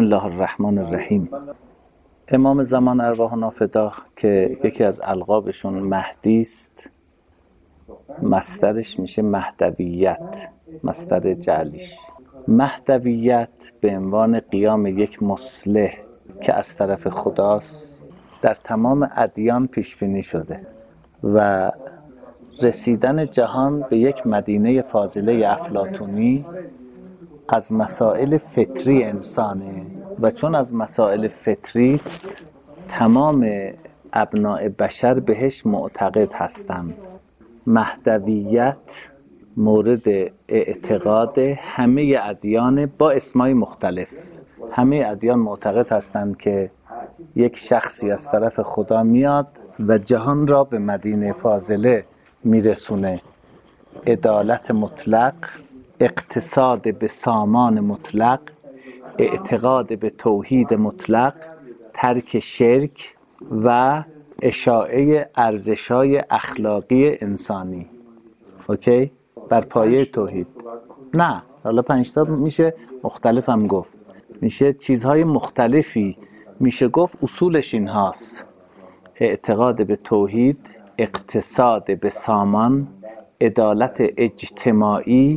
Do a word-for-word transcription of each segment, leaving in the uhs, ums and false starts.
الله الرحمن الرحیم. امام زمان ارواحنا فدا که یکی از القابشون مهدی است، مصدرش میشه مهدویت، مصدر جعلیش. مهدویت به عنوان قیام یک مصلح که از طرف خداست در تمام ادیان پیش بینی شده و رسیدن جهان به یک مدینه فاضله افلاطونی از مسائل فطری انسانه و چون از مسائل فطری است تمام ابناء بشر بهش معتقد هستند. مهدویت مورد اعتقاد همه ادیان با اسمای مختلف. همه ادیان معتقد هستند که یک شخصی از طرف خدا میاد و جهان را به مدینه فاضله میرسونه. عدالت مطلق، اقتصاد به سامان مطلق، اعتقاد به توحید مطلق، ترک شرک و اشاعه ارزش‌های اخلاقی انسانی. اوکی؟ بر پایه توحید. نه، حالا پنج تا میشه مختلف هم گفت. میشه چیزهای مختلفی میشه گفت، اصولش این هاست: اعتقاد به توحید، اقتصاد به سامان، عدالت اجتماعی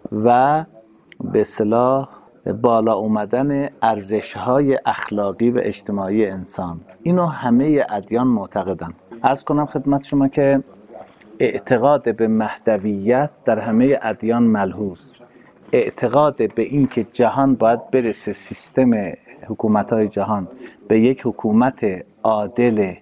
و به اصطلاح بالا اومدن ارزش‌های اخلاقی و اجتماعی انسان. اینو همه ادیان معتقدن. عرض کنم خدمت شما که اعتقاد به مهدویت در همه ادیان ملحوظ. اعتقاد به این که جهان باید برسه، سیستم حکومت‌های جهان به یک حکومت عادل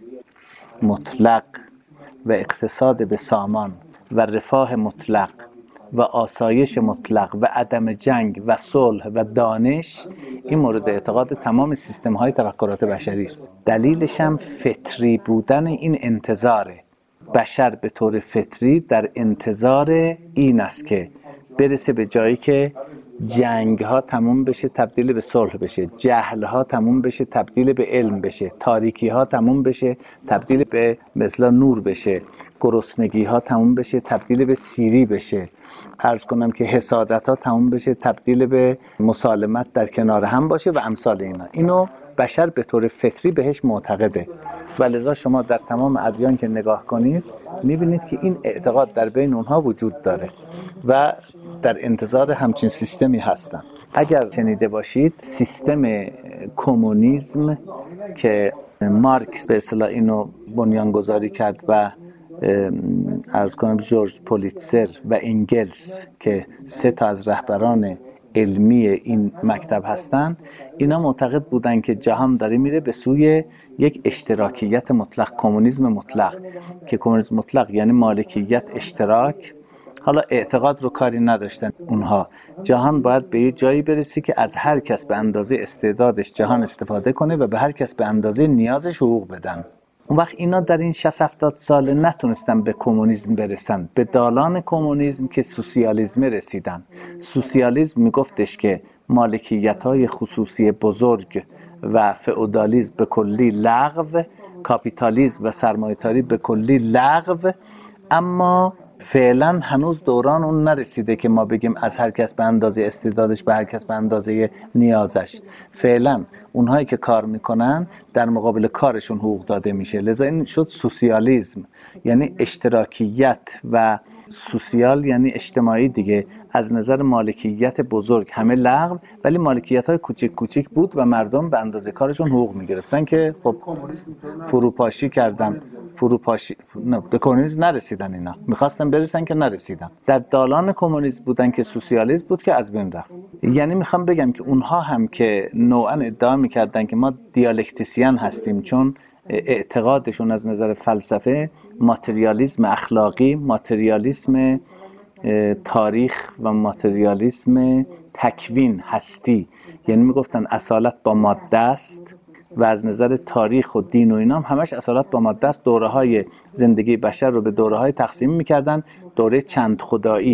مطلق و اقتصاد به سامان و رفاه مطلق و آسایش مطلق و عدم جنگ و صلح و دانش، این مورد اعتقاد تمام سیستم‌های تفکرات بشری است. دلیلش هم فطری بودن این انتظاره. بشر به طور فطری در انتظار این است که برسه به جایی که جنگ ها تموم بشه تبدیل به صلح بشه، جهل ها تموم بشه تبدیل به علم بشه، تاریکی ها تموم بشه تبدیل به مثلا نور بشه، گرسنگی ها تموم بشه تبدیل به سیری بشه، عرض کنم که حسادت ها تموم بشه تبدیل به مسالمت در کنار هم باشه و امثال اینا. اینو بشر به طور فطری بهش معتقده و لذا شما در تمام ادیان که نگاه کنید میبینید که این اعتقاد در بین اونها وجود داره و در انتظار همچین سیستمی هستن. اگر شنیده باشید سیستم کمونیسم که مارکس به اصطلاح اینو بنیانگذاری کرد و عرض کنم جورج پولیتزر و انگلس که سه تا از رهبران علمی این مکتب هستند، اینا معتقد بودن که جهان داره میره به سوی یک اشتراکیت مطلق، کمونیسم مطلق، که کمونیسم مطلق یعنی مالکیت، اشتراک. حالا اعتقاد رو کاری نداشتن اونها. جهان باید به یه جایی برسی که از هر کس به اندازه استعدادش جهان استفاده کنه و به هر کس به اندازه نیازش حقوق بدن. اون وقت اینا در این شصت هفتاد سال نتونستن به کمونیسم برسن. به دالان کمونیسم که سوسیالیسم رسیدن. سوسیالیسم میگفتش که مالکیت‌های خصوصی بزرگ و فئودالیسم به کلی لغو، کاپیتالیسم و سرمایه‌داری به کلی لغو، اما فعلا هنوز دوران اون نرسیده که ما بگیم از هر کس به اندازه استعدادش، به هر کس به اندازه نیازش. فعلا اونهایی که کار میکنن در مقابل کارشون حقوق داده میشه. لذا این شد سوسیالیسم، یعنی اشتراکیت و سوسیال یعنی اجتماعی دیگه. از نظر مالکیت بزرگ همه لغو، ولی مالکیت های کوچیک کوچیک بود و مردم به اندازه کارشون حقوق میگرفتن که خب فروپاشی کردن. فروپاشی نه، به کمونیسم نرسیدن. اینا میخواستن برسن که نرسیدن. در دالان کمونیسم بودن که سوسیالیسم بود که از بین رفت. یعنی میخوام بگم که اونها هم که نوعا ادعا میکردن که ما دیالکتیسیان هستیم، چون اعتقادشون از نظر فلسفه ماتریالیسم اخلاقی، ماتریالیسم تاریخ و ماتریالیسم تکوین هستی، یعنی میگفتن اصالت با ماده است و از نظر تاریخ و دین و اینا هم همش اصالت با ماده است. دوره های زندگی بشر رو به دوره های تقسیم میکردن: دوره چند خدایی،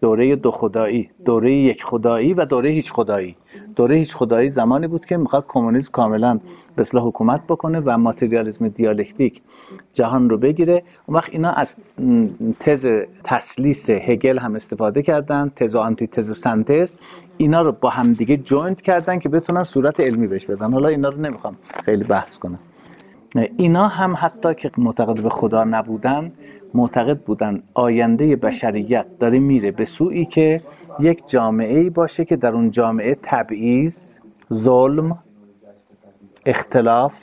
دوره دو خدایی، دوره یک خدایی و دوره هیچ خدایی. دوره هیچ خدایی زمانی بود که میخواد کمونیسم کاملا به اصطلاح حکومت بکنه و ماتریالیسم دیالکتیک جهان رو بگیره. اون وقت اینا از تز تثلیث هگل هم استفاده کردن، تز و آنتی تز و سنتز، اینا رو با هم دیگه جوینت کردن که بتونن صورت علمی بهش بدن. حالا اینا رو نمیخوام خیلی بحث کنم. اینا هم حتی که معتقد به خدا نبودن، معتقد بودن آینده بشریت داره میره به سویی که یک جامعه‌ای باشه که در اون جامعه تبعیض، ظلم، اختلاف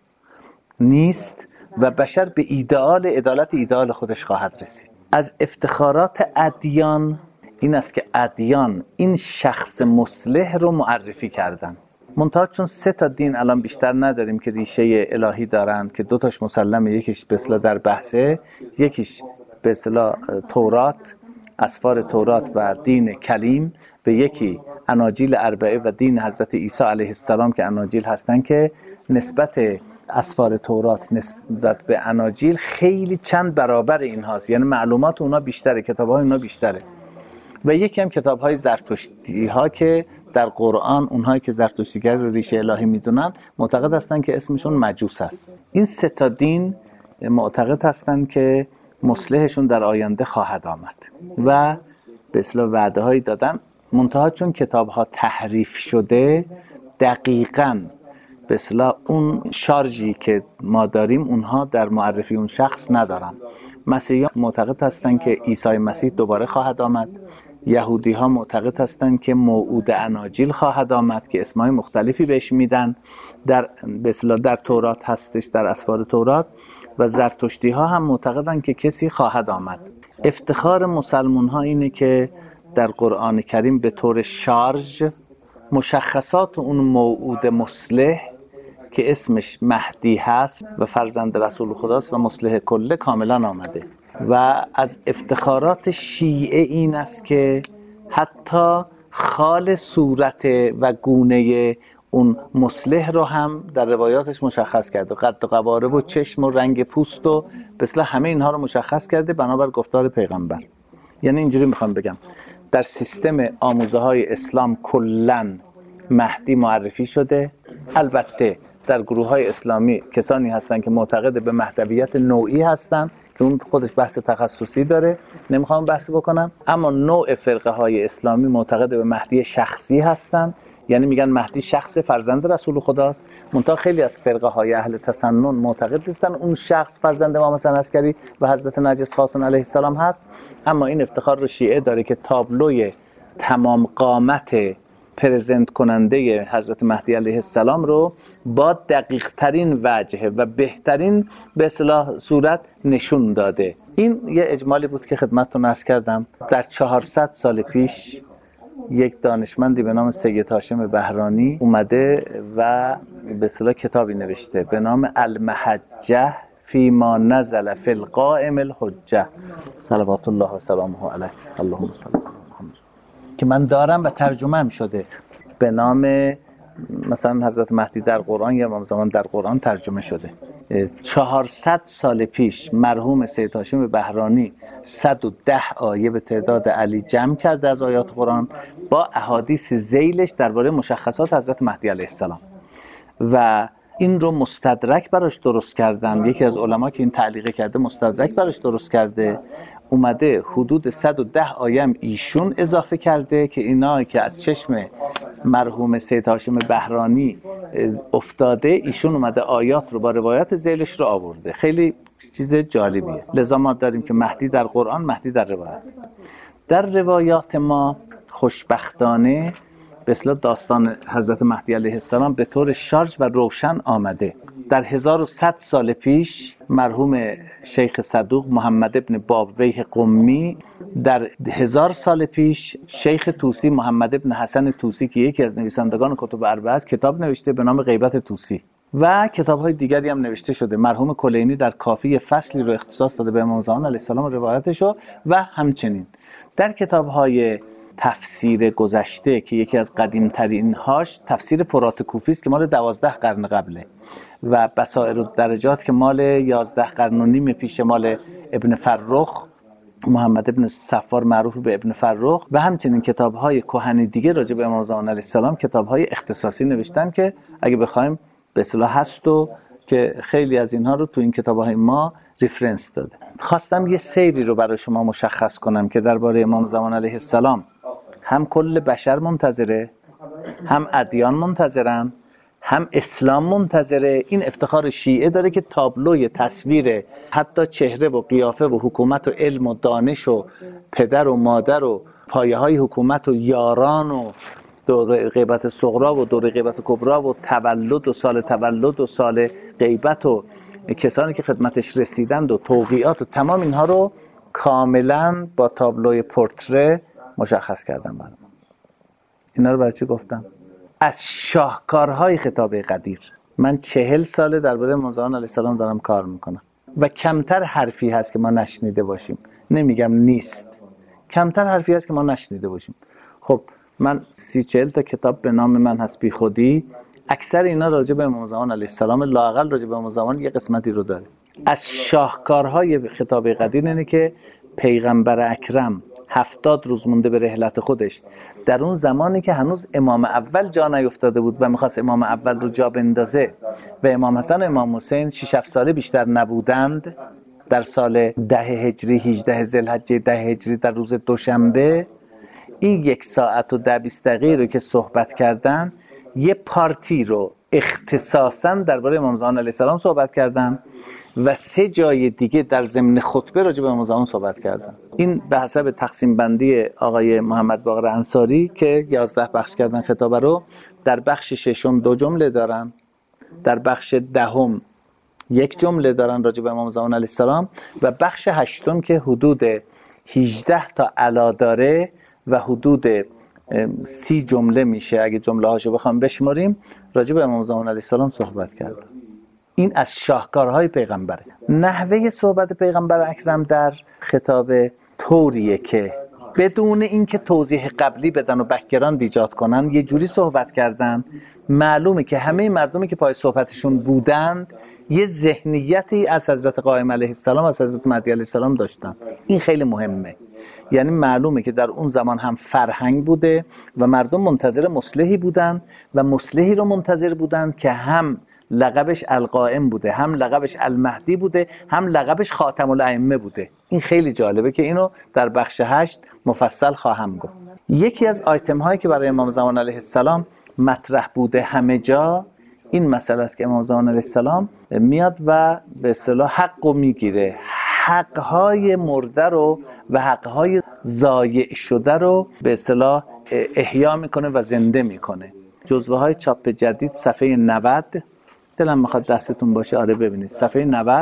نیست و بشر به ایدئال عدالت ایدئال خودش خواهد رسید. از افتخارات ادیان این است که ادیان این شخص مصلح رو معرفی کردن. منتها چون سه تا دین الان بیشتر نداریم که ریشه الهی دارن که دو تاش مسلمه، یکیش به اصطلاح در بحثه، یکیش به اصطلاح تورات، اسفار تورات و دین کلیم، به یکی اناجیل اربعه و دین حضرت عیسی علیه السلام که اناجیل هستن، که نسبت اسفار تورات نسبت به اناجیل خیلی چند برابر این هاست، یعنی معلومات اونا بیشتره، کتاب‌های اونا بیشتره. و یکی هم کتاب‌های زرتشتی ها که در قرآن اونهایی که زرتشتیگر رو ریشه الهی میدونن معتقد هستن که اسمشون مجوس است. این سه تا دین معتقد هستن که مصلحشون در آینده خواهد آمد و به اصطلاح وعده هایی دادن. منتها چون کتاب ها تحریف شده، دقیقاً به اصطلاح اون شارژی که ما داریم اونها در معرفی اون شخص ندارن. مسیحیان معتقد هستند که عیسی مسیح دوباره خواهد آمد. یهودی ها معتقد هستند که موعود اناجیل خواهد آمد که اسمای مختلفی بهش میدن، در به اصطلاح در تورات هستش، در اسفار تورات. و زرتشتی ها هم معتقدن که کسی خواهد آمد. افتخار مسلمون ها اینه که در قرآن کریم به طور شارژ مشخصات اون موعود مصلح که اسمش مهدی هست و فرزند رسول خداست و مصلح کله کاملا آمده. و از افتخارات شیعه این است که حتی خال صورت و گونه اون مصلح رو هم در روایاتش مشخص کرده، قد و قوارب و چشم و رنگ پوست و به اصطلاح همه اینها رو مشخص کرده بنابر گفتار پیغمبر. یعنی اینجوری میخوام بگم در سیستم آموزه های اسلام کلن مهدی معرفی شده. البته در گروه های اسلامی کسانی هستن که معتقد به مهدویت نوعی هستن که اون خودش بحث تخصصی داره، نمیخوام بحث بکنم. اما نوع فرقه های اسلامی معتقد به مهدی شخصی هستن، یعنی میگن مهدی شخص فرزند رسول خداست. منتها خیلی از فرقه های اهل تسنن معتقد هستن اون شخص فرزند امام حسن عسکری و حضرت نرگس خاتون علیه السلام هست. اما این افتخار رو شیعه داره که تابلوی تمام قامت پرزنت کننده حضرت مهدی علیه السلام رو با دقیق ترین وجه و بهترین به اصطلاح صورت نشون داده. این یه اجمالی بود که خدمتتون عرض کردم. در چهارصد سال پیش یک دانشمندی به نام سید هاشم بهرانی اومده و به اصطلاح کتابی نوشته به نام المحجه فی ما نزل فی القائم الحجه صلوات الله و سلامه علیه اللهم صل علی محمد، که من دارم و ترجمه هم شده به نام مثلا حضرت مهدی در قرآن یا امام زمان در قرآن ترجمه شده. چهارصد سال پیش مرحوم سید هاشم بهرانی صد و ده آیه به تعداد علی جمع کرده از آیات قرآن با احادیث ذیلش درباره مشخصات حضرت مهدی علیه السلام و این رو مستدرک براش درست کردن. یکی از علما که این تعلیق کرده مستدرک براش درست کرده، اومده حدود صد و ده آیه هم ایشون اضافه کرده که اینا که از چشم مرحوم سید هاشم بهرانی افتاده، ایشون اومده آیات رو با روایت ذیلش رو آورده. خیلی چیز جالبیه. لذا ما داریم که مهدی در قرآن، مهدی در روایت. در روایات ما خوشبختانه به اصطلاح داستان حضرت مهدی علیه السلام به طور شارژ و روشن آمده. در هزار و صد سال پیش مرحوم شیخ صدوق محمد ابن بابویه قمی، در هزار سال پیش شیخ طوسی محمد ابن حسن طوسی که یکی از نویسندگان کتب اربعه است کتاب نوشته به نام غیبت طوسی و کتاب‌های دیگری هم نوشته شده. مرحوم کلینی در کافی فصلی رو اختصاص داده به امام زمان علیه السلام روایتشو و همچنین در کتاب‌های تفسیر گذشته که یکی از قدیم‌ترین هاش تفسیر فرات کوفی است که مال دوازده قرن قبله و بصائر الدرجات که مال یازده قرن و نیم پیش مال ابن فرخ محمد ابن صفار معروف به ابن فرخ و همچنین کتاب‌های کهن دیگه راجع به امام زمان علیه السلام، کتاب‌های اختصاصی نوشتن که اگه بخوایم به اصطلاح هست و که خیلی از اینها رو تو این کتاب‌های ما ریفرنس داده. خواستم یه سیری رو برای شما مشخص کنم که درباره امام زمان علیه السلام هم کل بشر منتظره، هم ادیان منتظرن، هم اسلام منتظره. این افتخار شیعه داره که تابلوی تصویر حتی چهره و قیافه و حکومت و علم و دانش و پدر و مادر و پایه های حکومت و یاران و دوره غیبت صغرا و دوره غیبت کبرا و تولد و سال تولد و سال غیبت و کسانی که خدمتش رسیدند و توقیعات و تمام اینها رو کاملا با تابلوی پورتره مشخص کردم برام. اینا رو برای چی گفتم؟ از شاهکارهای خطاب قدیر. من چهل ساله درباره امام زمان علیه السلام دارم کار میکنم و کمتر حرفی هست که ما نشنیده باشیم. نمیگم نیست، کمتر حرفی هست که ما نشنیده باشیم. خب من سی چهل تا کتاب به نام من هست بی خودی، اکثر اینا راجع به امام زمان علیه السلام، لااقل راجع به امام زمان یه قسمتی رو داره. از شاهکارهای خطاب قدیر اینه که پیغمبر اکرم هفتاد روز مونده به رحلت خودش، در اون زمانی که هنوز امام اول جا نیفتاده بود و میخواست امام اول رو جا بندازه و امام حسن و امام حسین شش هفت ساله بیشتر نبودند، در سال ده هجری هجده ذوالحجه ده هجری در روز دوشنبه، این یک ساعت و ده بیست دقیقه رو که صحبت کردن، یه پارتی رو اختصاصا درباره امام زمان علیه السلام صحبت کردن و سه جای دیگه در ضمن خطبه راجع به امام زمان صحبت کردن. این به حسب تقسیم بندی آقای محمد باقر انصاری که یازده بخش کردن خطابه رو، در بخش ششم دو جمله دارن، در بخش دهم یک جمله دارن راجع به امام زمان علیه السلام و بخش هشتم که حدود هجده تا علا داره و حدود سی جمله میشه اگه جمله هاشو بخوام بشماریم، راجع به امام زمان علیه السلام صحبت کردن. این از شاهکارهای پیغمبره. نحوه صحبت پیغمبر اکرم در خطاب طوریه که بدون اینکه توضیح قبلی بدن و بک‌گراند ایجاد کنن یه جوری صحبت کردن معلومه که همه مردمی که پای صحبتشون بودند یه ذهنیتی از حضرت قائم علیه السلام، از حضرت مهدی علیه السلام داشتن. این خیلی مهمه. یعنی معلومه که در اون زمان هم فرهنگ بوده و مردم منتظر مصلحی بودن و مصلحی رو منتظر بودن که هم لقبش القائم بوده، هم لقبش المهدی بوده، هم لقبش خاتم الائمه بوده. این خیلی جالبه که اینو در بخش هشت مفصل خواهم گفت. یکی از آیتم هایی که برای امام زمان علیه السلام مطرح بوده همه جا این مسئله است که امام زمان علیه السلام میاد و به اصطلاح حقو میگیره، حقهای مرده رو و حقهای ضایع شده رو به اصطلاح احیا میکنه و زنده میکنه. جزوه های چاپ جدید صفحه نود، دلم میخواد دستتون باشه، آره ببینید صفحه نود،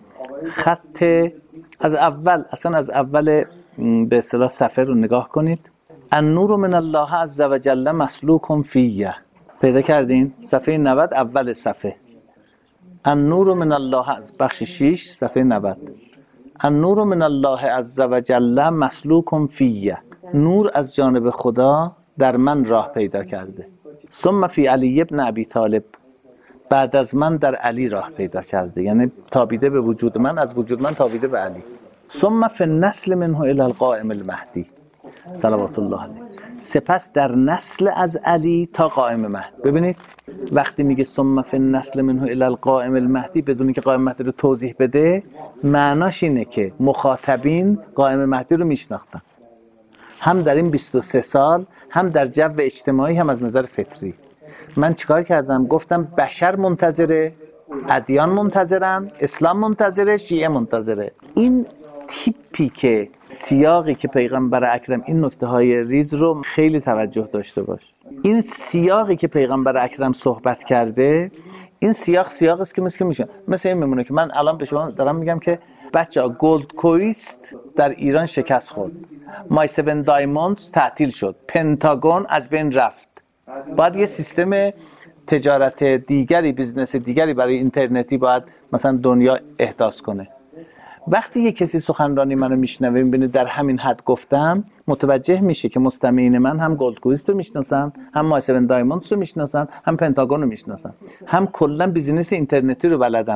خط از اول، اصلا از اول به اصطلاح صفحه رو نگاه کنید. النور من الله عز و جل مسلوک فیه، پیدا کردین؟ صفحه نود اول صفحه. النور من الله عز، بخش شش صفحه نود. النور من الله عز و جل مسلوک فیه، نور از جانب خدا در من راه پیدا کرده. ثم فی علی ابن ابی طالب، بعد از من در علی راه پیدا کرده، یعنی تابیده به وجود من، از وجود من تابیده به علی. ثم فی النسل منه الی القائم المهدی صلوات الله علیه، سپس در نسل از علی تا قائم مهدی. ببینید وقتی میگه ثم فی النسل منه الی القائم المهدی بدون که قائم مهدی رو توضیح بده، معناش اینه که مخاطبین قائم مهدی رو میشناختن، هم در این بیست و سه سال، هم در جو اجتماعی، هم از نظر فطری. من چیکار کردم؟ گفتم بشر منتظره، ادیان منتظرن، اسلام منتظره، شیعه منتظره. این تیپی که سیاقی که پیغمبر اکرم، این نکته های ریز رو خیلی توجه داشته باش. این سیاقی که پیغمبر اکرم صحبت کرده، این سیاق سیاقی است که مثل میشه مثل این میمونه که من الان به شما دارم میگم که بچه‌ها گلد کویست در ایران شکست خورد، مای سیون دایموندز تعطیل شد، پنتاگون از بین رفت. باید یه سیستم تجارت دیگری، بیزنس دیگری برای اینترنتی باید مثلا دنیا احداث کنه. وقتی یه کسی سخنرانی منو میشنوه میبینه در همین حد گفتم، متوجه میشه که مستمعین من هم گلد کویست رو میشناسن، هم مای سیون دایموندز رو میشناسن، هم پنتاگون رو میشناسن، هم کلا بیزینس اینترنتی رو بلدن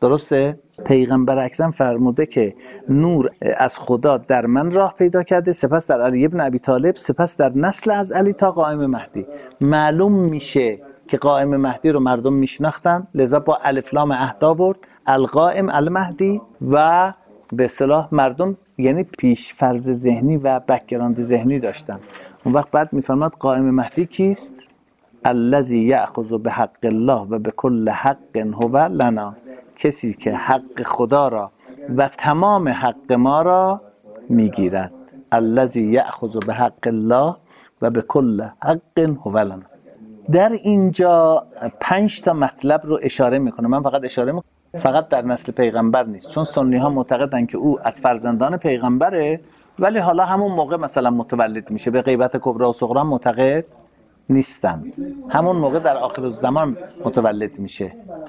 درسته؟ پیغمبر اکرم فرموده که نور از خدا در من راه پیدا کرده، سپس در علی ابن ابی طالب، سپس در نسل از علی تا قائم مهدی. معلوم میشه که قائم مهدی رو مردم میشناختن، لذا با الف لام عهد آورد، القائم المهدی، و به اصطلاح مردم یعنی پیش فرض ذهنی و بک‌گراند ذهنی داشتن. اون وقت بعد میفرماد قائم مهدی کیست؟ الذی یأخذ بحق الله و بكل حق هو لنا، کسی که حق خدا را و تمام حق ما را میگیرد. الذی یأخذ بحق الله و بكل حق هو لنا. در اینجا پنج تا مطلب رو اشاره میکنه. من فقط اشاره میکنم فقط در نسل پیغمبر نیست، چون سنی ها معتقدن که او از فرزندان پیغمبره، ولی حالا همون موقع مثلا متولد میشه. به غیبت کبرا و صغرا معتقد نیستن، همون موقع در آخر الزمان متولد میشه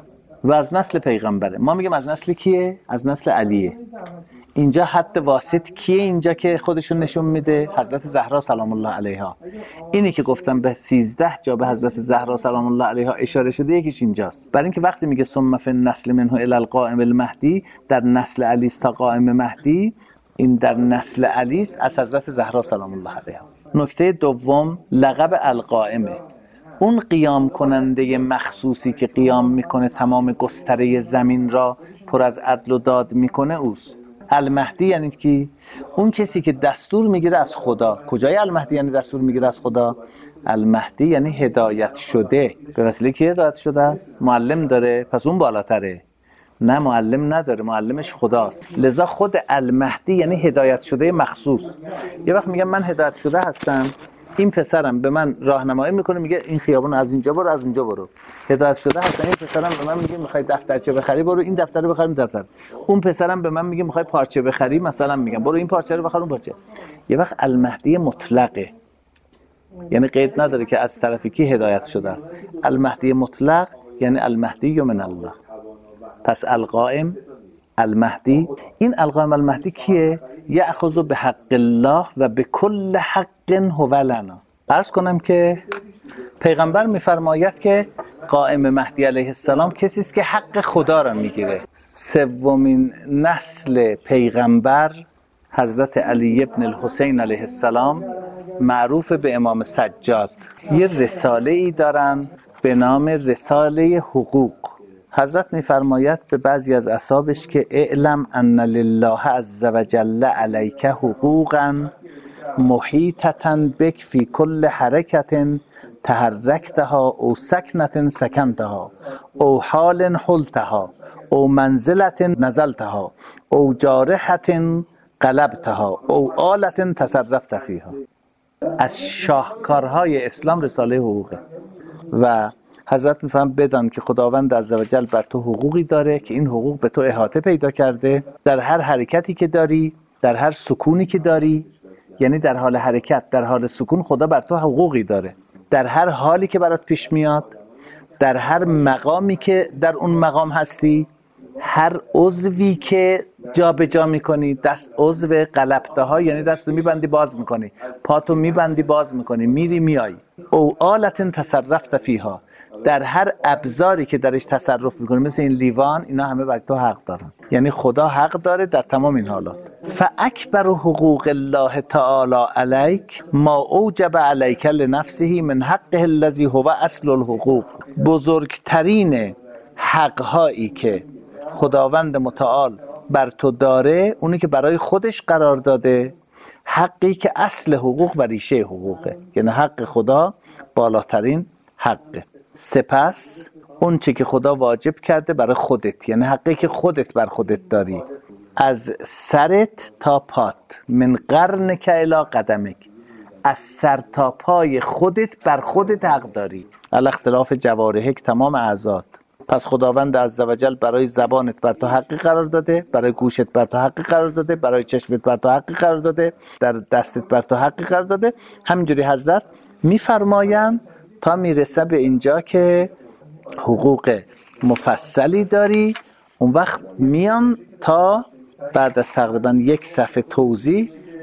و از نسل پیغمبره. ما میگیم از نسل کیه؟ از نسل علیه. اینجا حد واسط کیه؟ اینجا که خودشون نشون میده حضرت زهرا سلام الله علیها. اینی که گفتم به سیزده جا به حضرت زهرا سلام الله علیها اشاره شده، یکیش اینجاست. برای اینکه وقتی میگه ثم فی النسل منه الی القائم المهدی، در نسل علی است تا قائم مهدی، این در نسل علی است از حضرت زهرا سلام الله علیها. نکته دوم، لقب القائمه. اون قیام کننده مخصوصی که قیام میکنه تمام گستره زمین را پر از عدل و داد میکنه اوست. المهدی یعنی کی؟ اون کسی که دستور میگیره از خدا. کجای المهدی یعنی دستور میگیره از خدا؟ المهدی یعنی هدایت شده. به وسیله کی هدایت شده است؟ معلم داره، پس اون بالاتره. نه، معلم نداره، معلمش خداست. لذا خود المهدی یعنی هدایت شده مخصوص. یه وقت میگم من هدایت شده هستم، این پسرم به من راهنمایی میکنه، میگه این خیابون از اینجا برو، از اونجا برو. هدایت شده هستم. این پسرم به من میگه میخوای دفترچه بخری، برو این دفتر بخر، این دفتر. اون پسرم به من میگه میخوای پارچه بخری، مثلا میگم برو این پارچه رو بخر، اون پارچه. یه وقت المهدی مطلقه، یعنی قید نداره که از طرف کی هدایت شده است. المهدی مطلق یعنی المهدی من الله. پس القائم المهدی، این القائم المهدی کیه؟ یأخذ بحق الله و بكل حق هو لنا. عرض کنم که پیغمبر میفرماید که قائم مهدی علیه السلام کسی است که حق خدا را میگیره. سومین نسل پیغمبر حضرت علی ابن الحسین علیه السلام، معروف به امام سجاد، یه رساله ای دارن به نام رساله حقوق. حضرت میفرماید به بعضی از اصحابش که اعلم ان لله عز وجل علیک حقوقا محیطتا بک فی کل حرکت تحرکتها او سکنت سکنتها او حال حلتها او منزلت نزلتها او جارحت قلبتها او آلت تصرفت فیها. از شاهکارهای اسلام رساله حقوقه و حضرت میفهم بدان که خداوند عزوجل بر تو حقوقی داره که این حقوق به تو احاطه پیدا کرده. در هر حرکتی که داری، در هر سکونی که داری، یعنی در حال حرکت، در حال سکون، خدا بر تو حقوقی داره. در هر حالی که برات پیش میاد، در هر مقامی که در اون مقام هستی، هر عضوی که جا به جا میکنی، دست عضو قلبته ها یعنی دستو میبندی باز میکنی، پاتو میبندی باز میکنی، میری میای. او آلت تصرفت فیها، در هر ابزاری که درش تصرف میکنی، مثل این لیوان، اینا همه بر تو حق دارن. یعنی خدا حق داره در تمام این حالات. فاکبر حقوق الله تعالی علیک ما اوجب علیک لنفسه من حقه الذی هو اصل الحقوق. بزرگترین حقهایی که خداوند متعال بر تو داره، اونی که برای خودش قرار داده، حقی که اصل حقوق و ریشه حقوقه، یعنی حق خدا بالاترین حقه. سپس اون چی که خدا واجب کرده برای خودت، یعنی حقی که خودت بر خودت داری، از سرت تا پات، من قرنک الی قدمک، از سر تا پای خودت بر خودت حق داری، علی اختلاف جوارحک، تمام اعضات. پس خداوند عزوجل برای زبانت بر تو حقی قرار داده، برای گوشت بر تو حقی قرار داده، برای چشمت بر تو حقی قرار داده، در دستت بر تو حقی قرار داده. همینجوری حضرت میفرمایند تا میرسه به اینجا که حقوق مفصلی داری. اون وقت میان تا بعد از تقریبا یک صفحه توضیح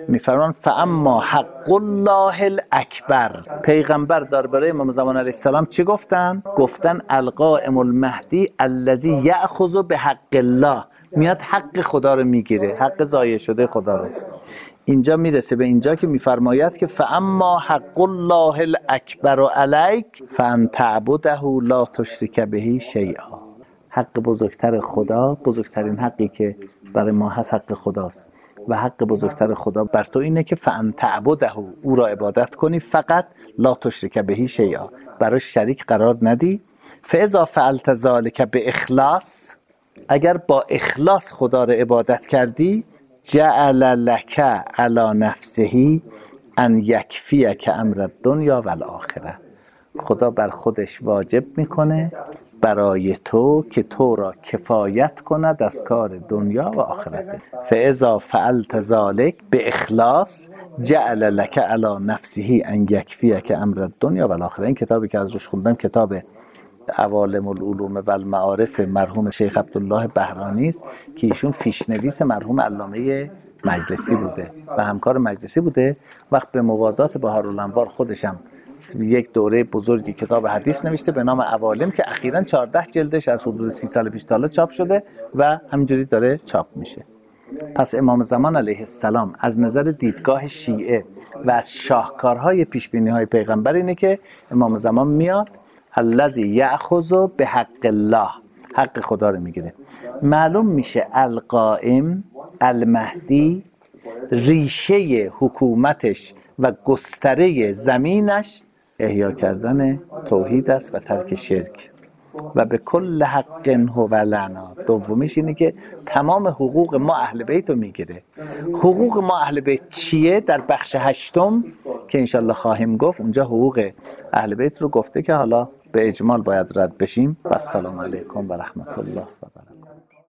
میفرمان فاما حق الله الاکبر. پیغمبر درباره امام زمان علیه السلام چی گفتن؟ گفتن القائم المهدی الذی یأخذ بحق الله، میاد حق خدا رو میگیره، حق ضایع شده خدا رو. اینجا میرسه به اینجا که میفرماید که فاما حق الله الاکبر علیک فان تعبده لا تشرک به شیئا. حق بزرگتر خدا، بزرگترین حقی که برای ما هست حق خداست و حق بزرگتر خدا بر تو اینه که فان تعبده، او را عبادت کنی، فقط لا تشرک به شیئا، براش شریک قرار ندی. فاذا فعلت ذلک باخلاص، اگر با اخلاص خدا را عبادت کردی، جعل لک علی نفسه ان یکفیک امر الدنیا و الاخره، خدا بر خودش واجب میکنه برای تو که تو را کفایت کند از کار دنیا و آخرت. فاذا فعلت ذلک باخلاص جعل لک علی نفسه ان یکفیک امر الدنیا و الاخره. این کتابی که از روش خوندم کتاب عوالم العلوم و المعارف مرحوم شیخ عبدالله بهرانی است که ایشون پیشنویس مرحوم علامه مجلسی بوده و همکار مجلسی بوده. وقت به موازات بهارالانوار خودشم یک دوره بزرگی کتاب حدیث نوشته به نام عوالم که اخیراً چهارده جلدش از حدود سی سال پیش تا حالا چاپ شده و همینجوری داره چاپ میشه. پس امام زمان علیه السلام از نظر دیدگاه شیعه و از شاهکارهای پیشبینی‌های پیغمبر اینه که امام زمان میاد الذی یأخذ بحق الله، حق خدا رو میگیره. معلوم میشه القائم المهدی ریشه حکومتش و گستره زمینش احیا کردن توحید است و ترک شرک و به کل حق هو لنا. دومیش اینه که تمام حقوق ما اهل بیت رو میگیره. حقوق ما اهل بیت چیه؟ در بخش هشتم که انشالله خواهیم گفت اونجا حقوق اهل بیت رو گفته که حالا به اجمال باید رد بشیم. و السلام علیکم و رحمت الله و برکاته.